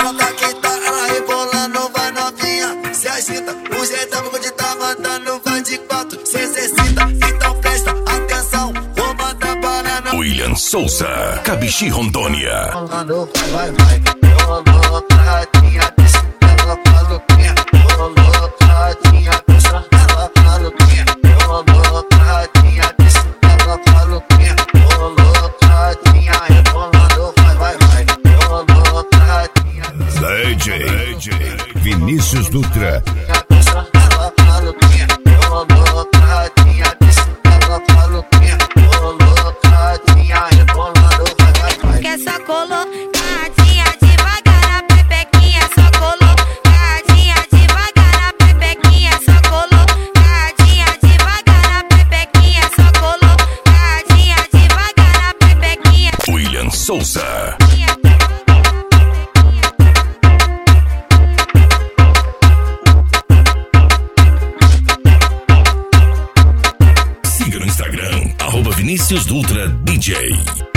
Toca que tá ela rebolando, vai novinha, se agita. O jeitão de tá mandando, vai de 4, se exercita. Então presta atenção, vou mandar banana. William Souza, Cabixi, Rondônia. Rolando, vai, vai. Rolou, tadinha, deixa ela maluquinha. Rolou, tadinha, deixa ela maluquinha. Rolou, tadinha, deixa ela maluquinha. Rolou, tadinha, rebolando, vai, vai, vai. Rolou, tadinha. DJ Vinícius Dutra. Deixa ela maluquinha. Rolou, tadinha, deixa ela maluquinha. Rolou, tadinha, rebolando, vai, vai, vai. Que só colocadinha devagar na pepequinha, só colocadinha devagar na pepequinha, só colocadinha devagar na pepequinha, só colocadinha devagar na pepequinha. William Souza. Siga no Instagram, @Vinícius Dutra DJ.